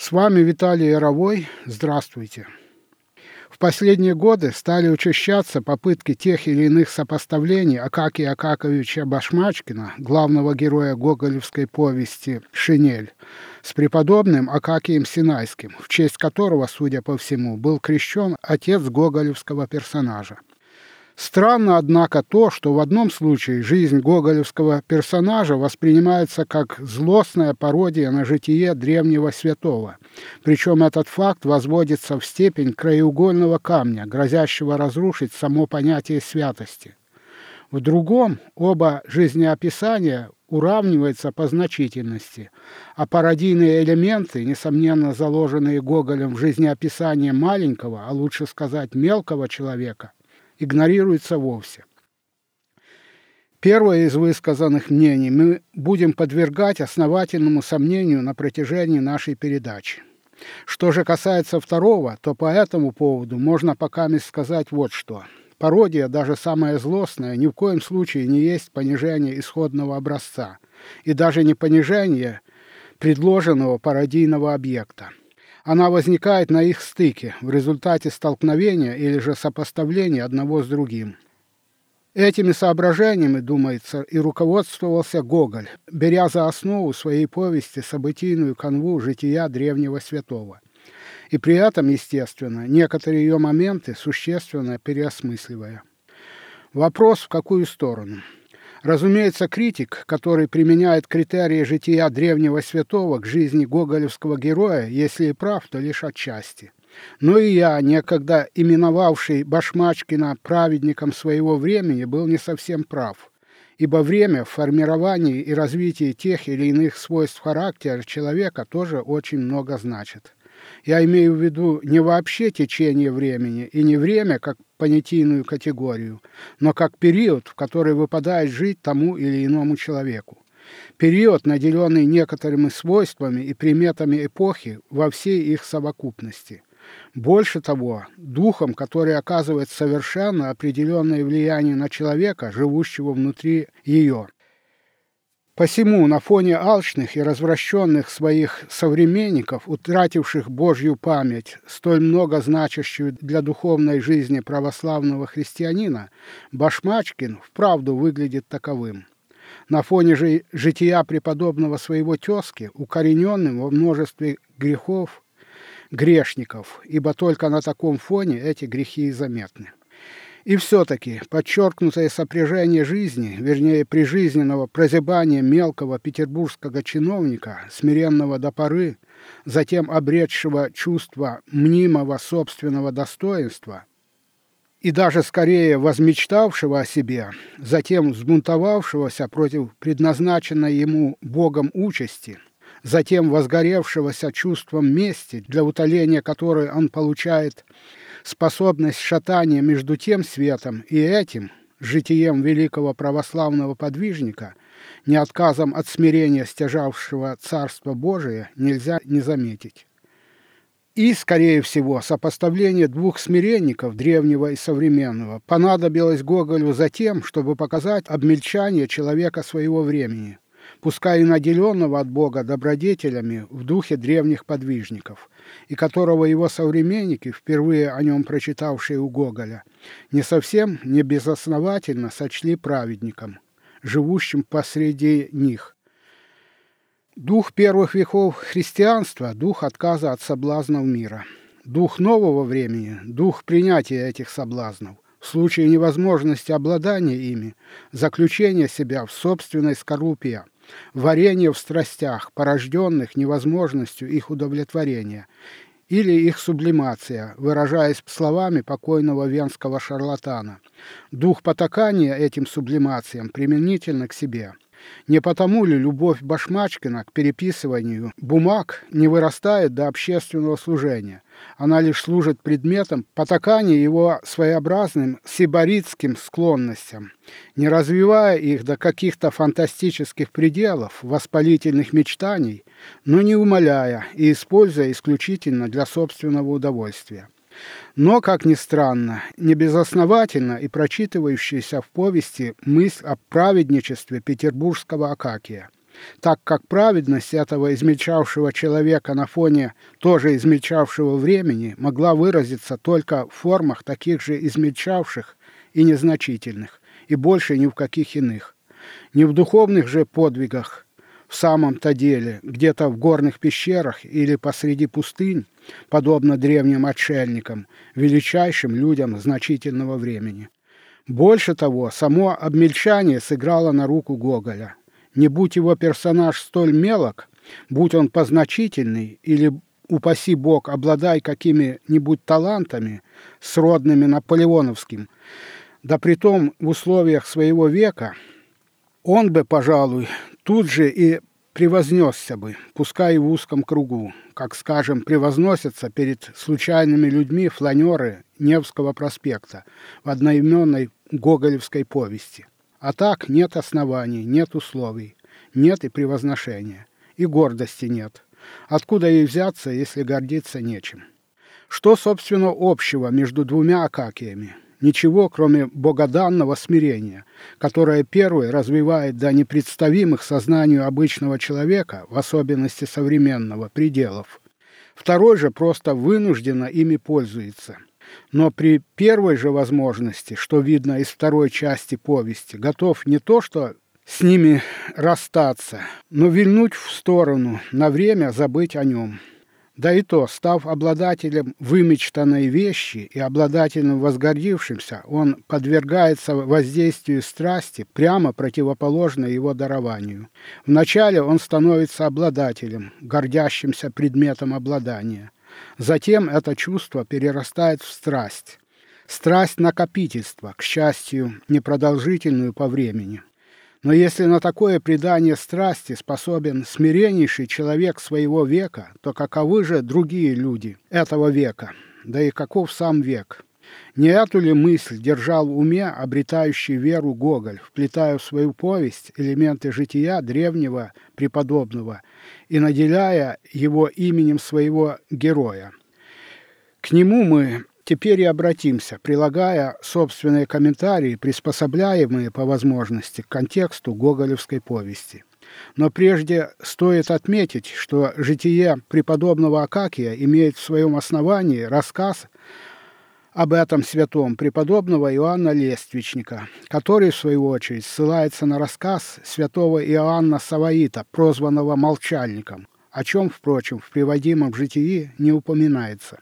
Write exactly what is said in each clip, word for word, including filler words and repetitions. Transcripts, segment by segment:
С вами Виталий Яровой. Здравствуйте. В последние годы стали учащаться попытки тех или иных сопоставлений Акакия Акаковича Башмачкина, главного героя гоголевской повести «Шинель», с преподобным Акакием Синайским, в честь которого, судя по всему, был крещен отец гоголевского персонажа. Странно, однако, то, что в одном случае жизнь гоголевского персонажа воспринимается как злостная пародия на житие древнего святого. Причем этот факт возводится в степень краеугольного камня, грозящего разрушить само понятие святости. В другом оба жизнеописания уравниваются по значительности, а пародийные элементы, несомненно заложенные Гоголем в жизнеописание маленького, а лучше сказать мелкого человека, игнорируется вовсе. Первое из высказанных мнений мы будем подвергать основательному сомнению на протяжении нашей передачи. Что же касается второго, то по этому поводу можно пока сказать вот что. Пародия, даже самая злостная, ни в коем случае не есть понижение исходного образца и даже не понижение предложенного пародийного объекта. Она возникает на их стыке в результате столкновения или же сопоставления одного с другим. Этими соображениями, думается, и руководствовался Гоголь, беря за основу своей повести событийную канву жития древнего святого. И при этом, естественно, некоторые ее моменты существенно переосмысливая. Вопрос, в какую сторону? Разумеется, критик, который применяет критерии жития древнего святого к жизни гоголевского героя, если и прав, то лишь отчасти. Но и я, некогда именовавший Башмачкина праведником своего времени, был не совсем прав, ибо время в формировании и развитии тех или иных свойств характера человека тоже очень много значит. Я имею в виду не вообще течение времени и не время как понятийную категорию, но как период, в который выпадает жить тому или иному человеку. Период, наделенный некоторыми свойствами и приметами эпохи во всей их совокупности. Больше того, духом, который оказывает совершенно определенное влияние на человека, живущего внутри ее. Посему на фоне алчных и развращенных своих современников, утративших Божью память, столь много значащую для духовной жизни православного христианина, Башмачкин вправду выглядит таковым. На фоне же жития преподобного своего тезки, укорененным во множестве грехов, грешников, ибо только на таком фоне эти грехи и заметны. И все-таки подчеркнутое сопряжение жизни, вернее прижизненного прозябания мелкого петербургского чиновника, смиренного до поры, затем обретшего чувство мнимого собственного достоинства и даже скорее возмечтавшего о себе, затем взбунтовавшегося против предназначенной ему Богом участи, затем возгоревшегося чувством мести, для утоления которой он получает способность шатания между тем светом и этим, житием великого православного подвижника, не отказом от смирения стяжавшего Царство Божие, нельзя не заметить. И, скорее всего, сопоставление двух смиренников, древнего и современного, понадобилось Гоголю за тем, чтобы показать обмельчание человека своего времени, пускай и наделенного от Бога добродетелями в духе древних подвижников, и которого его современники, впервые о нем прочитавшие у Гоголя, не совсем не безосновательно сочли праведником, живущим посреди них. Дух первых веков христианства – дух отказа от соблазнов мира. Дух нового времени – дух принятия этих соблазнов. В случае невозможности обладания ими – заключения себя в собственной скорлупе, варение в страстях, порожденных невозможностью их удовлетворения, или их сублимация, выражаясь словами покойного венского шарлатана. Дух потакания этим сублимациям применительно к себе. Не потому ли любовь Башмачкина к переписыванию бумаг не вырастает до общественного служения? Она лишь служит предметом потакания его своеобразным сибаритским склонностям, не развивая их до каких-то фантастических пределов, воспалительных мечтаний, но не умаляя и используя исключительно для собственного удовольствия. Но, как ни странно, не безосновательно и прочитывающаяся в повести мысль о праведничестве петербургского Акакия. так как праведность этого измельчавшего человека на фоне тоже измельчавшего времени могла выразиться только в формах таких же измельчавших и незначительных, и больше ни в каких иных. Не в духовных же подвигах, в самом-то деле, где-то в горных пещерах или посреди пустынь, подобно древним отшельникам, величайшим людям значительного времени. Больше того, само обмельчание сыграло на руку Гоголя. Не будь его персонаж столь мелок, будь он позначительный или, упаси Бог, обладай какими-нибудь талантами, сродными наполеоновским, да притом в условиях своего века, он бы, пожалуй, тут же и превознесся бы, пускай и в узком кругу, как, скажем, превозносятся перед случайными людьми фланеры Невского проспекта в одноименной гоголевской повести. А так нет оснований, нет условий, нет и превозношения, и гордости нет. Откуда ей взяться, если гордиться нечем? Что, собственно, общего между двумя Акакиями? Ничего, кроме богоданного смирения, которое первый развивает до непредставимых сознанию обычного человека, в особенности современного, пределов. Второй же просто вынужденно ими пользуется. Но при первой же возможности, что видно из второй части повести, готов не то что с ними расстаться, но вильнуть в сторону, на время забыть о нем. Да и то, став обладателем вымечтанной вещи и обладателем возгордившимся, он подвергается воздействию страсти, прямо противоположной его дарованию. Вначале он становится обладателем, гордящимся предметом обладания. Затем это чувство перерастает в страсть. Страсть накопительства, к счастью, непродолжительную по времени. Но если на такое предание страсти способен смиреннейший человек своего века, то каковы же другие люди этого века, да и каков сам век? Не эту ли мысль держал в уме обретающий веру Гоголь, вплетая в свою повесть элементы жития древнего преподобного и наделяя его именем своего героя? К нему мы теперь и обратимся, прилагая собственные комментарии, приспособляемые по возможности к контексту гоголевской повести. Но прежде стоит отметить, что житие преподобного Акакия имеет в своем основании рассказ об этом святом преподобного Иоанна Лествичника, который, в свою очередь, ссылается на рассказ святого Иоанна Саваита, прозванного Молчальником, о чем, впрочем, в приводимом житии не упоминается.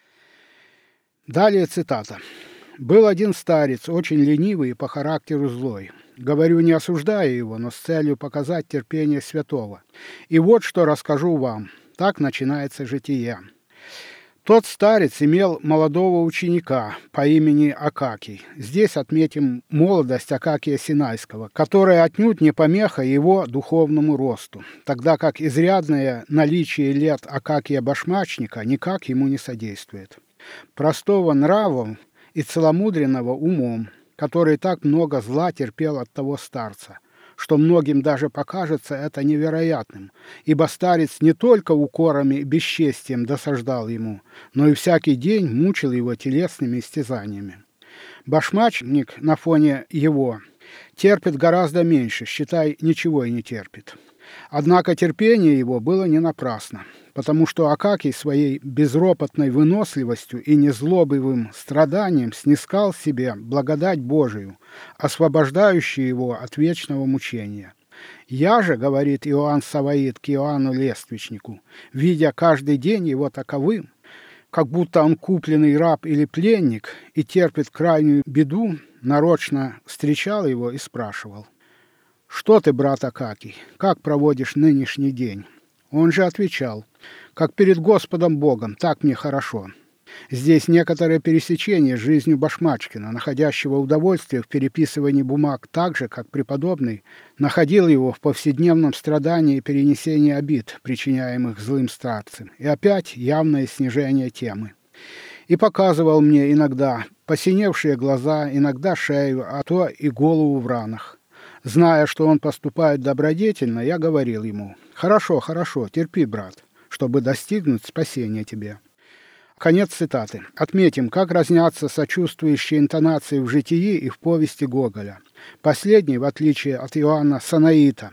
Далее цитата. «Был один старец, очень ленивый и по характеру злой. Говорю, не осуждая его, но с целью показать терпение святого. И вот что расскажу вам. Так начинается житие. Тот старец имел молодого ученика по имени Акакий. Здесь отметим молодость Акакия Синайского, которая отнюдь не помеха его духовному росту, тогда как изрядное наличие лет Акакия Башмачника никак ему не содействует. Простого нравом и целомудренного умом, который так много зла терпел от того старца, что многим даже покажется это невероятным, ибо старец не только укорами и бесчестием досаждал ему, но и всякий день мучил его телесными истязаниями. Башмачник на фоне его терпит гораздо меньше, считай, ничего и не терпит. Однако терпение его было не напрасно, потому что Акакий своей безропотной выносливостью и незлобивым страданием снискал себе благодать Божию, освобождающую его от вечного мучения. «Я же, — говорит Иоанн Саваит к Иоанну Лествичнику, — видя каждый день его таковым, как будто он купленный раб или пленник и терпит крайнюю беду, нарочно встречал его и спрашивал: «Что ты, брат Акакий, как проводишь нынешний день?» Он же отвечал: «Как перед Господом Богом, так мне хорошо». Здесь некоторое пересечение с жизнью Башмачкина, находящего удовольствие в переписывании бумаг так же, как преподобный находил его в повседневном страдании и перенесении обид, причиняемых злым старцем, и опять явное снижение темы. И показывал мне иногда посиневшие глаза, иногда шею, а то и голову в ранах. Зная, что он поступает добродетельно, я говорил ему: «Хорошо, хорошо, терпи, брат, чтобы достигнуть спасения тебе». Конец цитаты. Отметим, как разнятся сочувствующие интонации в житии и в повести Гоголя. Последний, в отличие от Иоанна Санаита,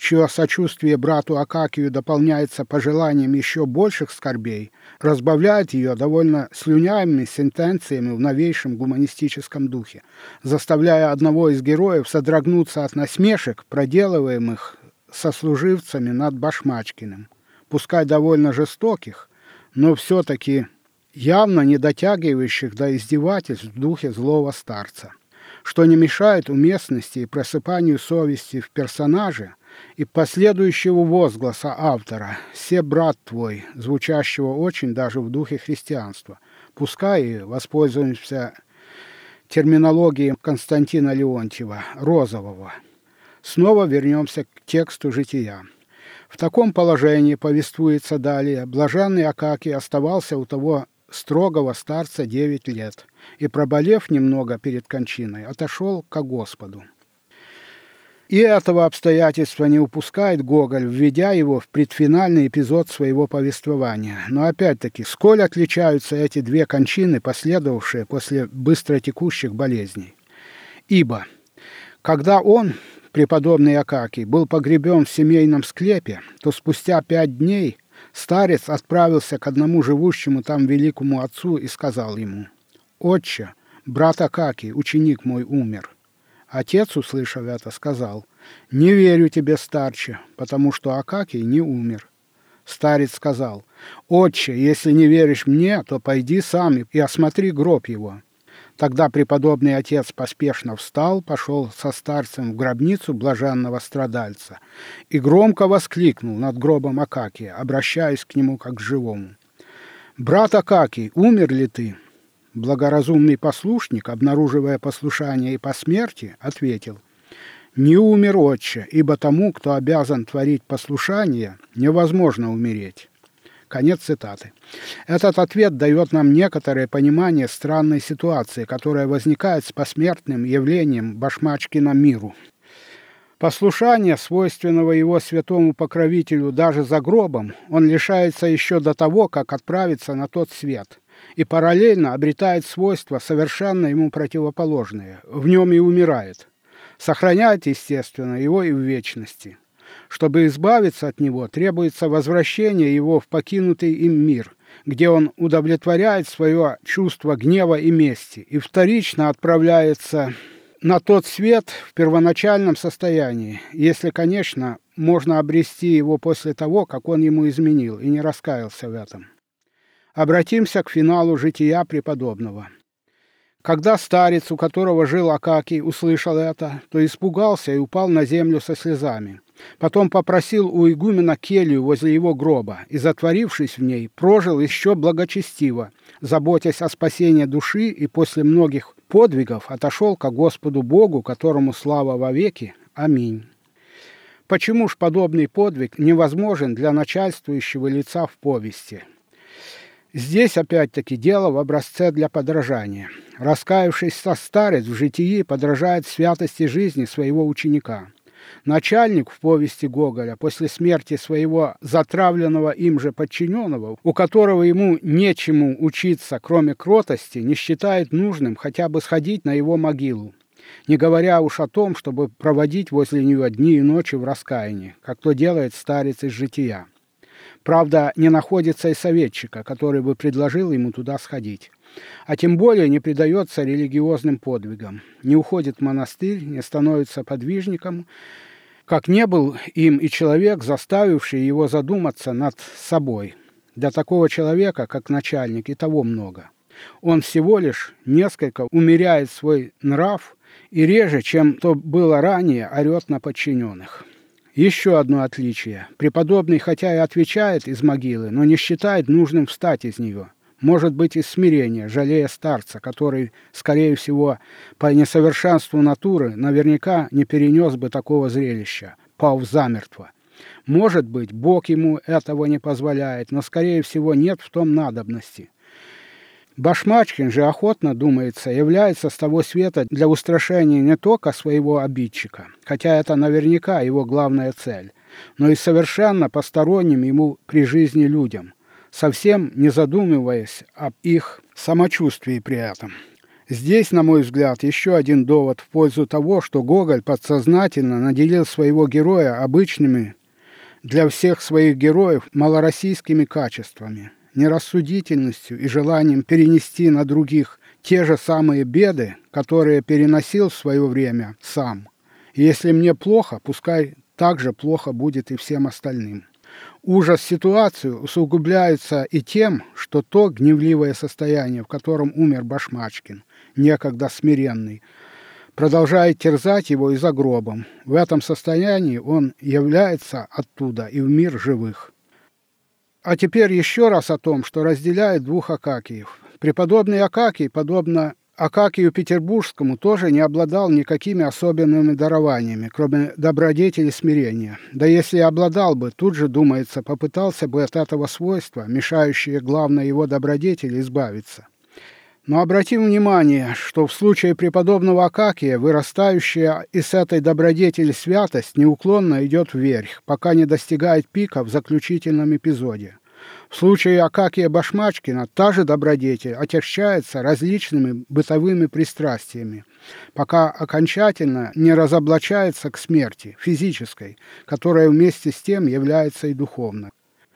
чье сочувствие брату Акакию дополняется пожеланием еще больших скорбей, разбавляет ее довольно слюнявыми сентенциями в новейшем гуманистическом духе, заставляя одного из героев содрогнуться от насмешек, проделываемых сослуживцами над Башмачкиным, пускай довольно жестоких, но все-таки явно не дотягивающих до издевательств в духе злого старца, что не мешает уместности и просыпанию совести в персонаже и последующего возгласа автора «Се брат твой», звучащего очень даже в духе христианства, пускай и воспользуемся терминологией Константина Леонтьева, Розового. Снова вернемся к тексту «Жития». В таком положении, повествуется далее, блаженный Акакий оставался у того строгого старца девять лет и, проболев немного перед кончиной, отошел ко Господу. И этого обстоятельства не упускает Гоголь, введя его в предфинальный эпизод своего повествования. Но опять-таки, сколь отличаются эти две кончины, последовавшие после быстротекущих болезней. Ибо, когда он, преподобный Акакий, был погребен в семейном склепе, то спустя пять дней старец отправился к одному живущему там великому отцу и сказал ему: «Отче, брат Акакий, ученик мой, умер». Отец, услышав это, сказал: «Не верю тебе, старче, потому что Акакий не умер». Старец сказал: «Отче, если не веришь мне, то пойди сам и осмотри гроб его». Тогда преподобный отец поспешно встал, пошел со старцем в гробницу блаженного страдальца и громко воскликнул над гробом Акакия, обращаясь к нему как к живому: «Брат Акакий, умер ли ты?» Благоразумный послушник, обнаруживая послушание и по смерти, ответил: «Не умер, отче, ибо тому, кто обязан творить послушание, невозможно умереть». Конец цитаты. Этот ответ дает нам некоторое понимание странной ситуации, которая возникает с посмертным явлением Башмачкина миру. Послушание, свойственного его святому покровителю даже за гробом, он лишается еще до того, как отправиться на тот свет, и параллельно обретает свойства, совершенно ему противоположные, в нем и умирает. Сохраняет, естественно, его и в вечности. Чтобы избавиться от него, требуется возвращение его в покинутый им мир, где он удовлетворяет свое чувство гнева и мести и вторично отправляется на тот свет в первоначальном состоянии, если, конечно, можно обрести его после того, как он ему изменил и не раскаялся в этом. Обратимся к финалу жития преподобного. Когда старец, у которого жил Акакий, услышал это, то испугался и упал на землю со слезами. Потом попросил у игумена келью возле его гроба и, затворившись в ней, прожил еще благочестиво, заботясь о спасении души, и после многих подвигов отошел ко Господу Богу, которому слава вовеки. Аминь. Почему ж подобный подвиг невозможен для начальствующего лица в повести? Здесь, опять-таки, дело в образце для подражания. Раскаявшийся старец в житии подражает святости жизни своего ученика. Начальник в повести Гоголя после смерти своего затравленного им же подчиненного, у которого ему нечему учиться, кроме кротости, не считает нужным хотя бы сходить на его могилу, не говоря уж о том, чтобы проводить возле нее дни и ночи в раскаянии, как то делает старец из жития. Правда, не находится и советчика, который бы предложил ему туда сходить. А тем более не предается религиозным подвигам, не уходит в монастырь, не становится подвижником, как не был им и человек, заставивший его задуматься над собой. Для такого человека, как начальник, и того много. Он всего лишь несколько умеряет свой нрав и реже, чем то было ранее, орет на подчиненных. Еще одно отличие. Преподобный хотя и отвечает из могилы, но не считает нужным встать из нее. Может быть, из смирения, жалея старца, который, скорее всего, по несовершенству натуры наверняка не перенес бы такого зрелища, пав замертво. Может быть, Бог ему этого не позволяет, но, скорее всего, нет в том надобности. Башмачкин же охотно, думается, является с того света для устрашения не только своего обидчика, хотя это наверняка его главная цель, но и совершенно посторонним ему при жизни людям, совсем не задумываясь об их самочувствии при этом. Здесь, на мой взгляд, еще один довод в пользу того, что Гоголь подсознательно наделил своего героя обычными для всех своих героев малороссийскими качествами, нерассудительностью и желанием перенести на других те же самые беды, которые переносил в свое время сам. И если мне плохо, пускай так же плохо будет и всем остальным. Ужас ситуации усугубляется и тем, что то гневливое состояние, в котором умер Башмачкин, некогда смиренный, продолжает терзать его и за гробом. В этом состоянии он является оттуда и в мир живых. А теперь еще раз о том, что разделяет двух Акакиев. Преподобный Акакий, подобно Акакию Петербургскому, тоже не обладал никакими особенными дарованиями, кроме добродетели смирения. Да если и обладал бы, тут же, думается, попытался бы от этого свойства, мешающее главной его добродетели, избавиться. Но обратим внимание, что в случае преподобного Акакия вырастающая из этой добродетели святость неуклонно идет вверх, пока не достигает пика в заключительном эпизоде. В случае Акакия Башмачкина та же добродетель отягчается различными бытовыми пристрастиями, пока окончательно не разоблачается к смерти, физической, которая вместе с тем является и духовной.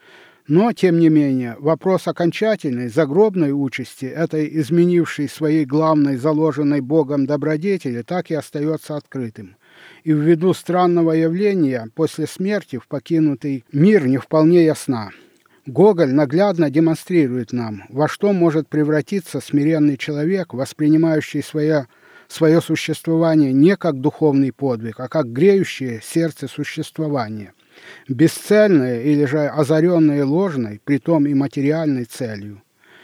Но, тем не менее, вопрос окончательной, загробной участи этой изменившей своей главной, заложенной Богом добродетели, так и остается открытым. И ввиду странного явления после смерти в покинутый мир не вполне ясна. Гоголь наглядно демонстрирует нам, во что может превратиться смиренный человек, воспринимающий свое, свое существование не как духовный подвиг, а как греющее сердце существование, бесцельное или же озаренное ложной, притом и материальной целью.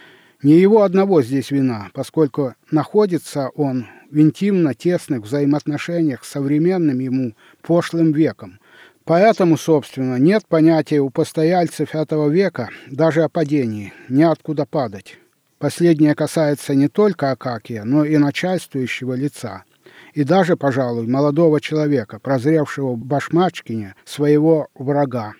Не его одного здесь вина, поскольку находится он в интимно-тесных взаимоотношениях с современным ему пошлым веком. Поэтому, собственно, нет понятия у постояльцев этого века даже о падении, неоткуда падать. Последнее касается не только Акакия, но и начальствующего лица, и даже, пожалуй, молодого человека, прозревшего в Башмачкине своего врага.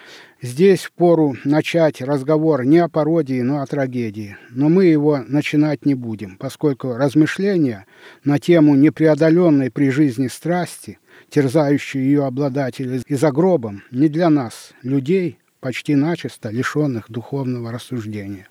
Здесь впору начать разговор не о пародии, но о трагедии, но мы его начинать не будем, поскольку размышления на тему непреодоленной при жизни страсти, терзающей ее обладателей и за гробом, не для нас, людей, почти начисто лишенных духовного рассуждения.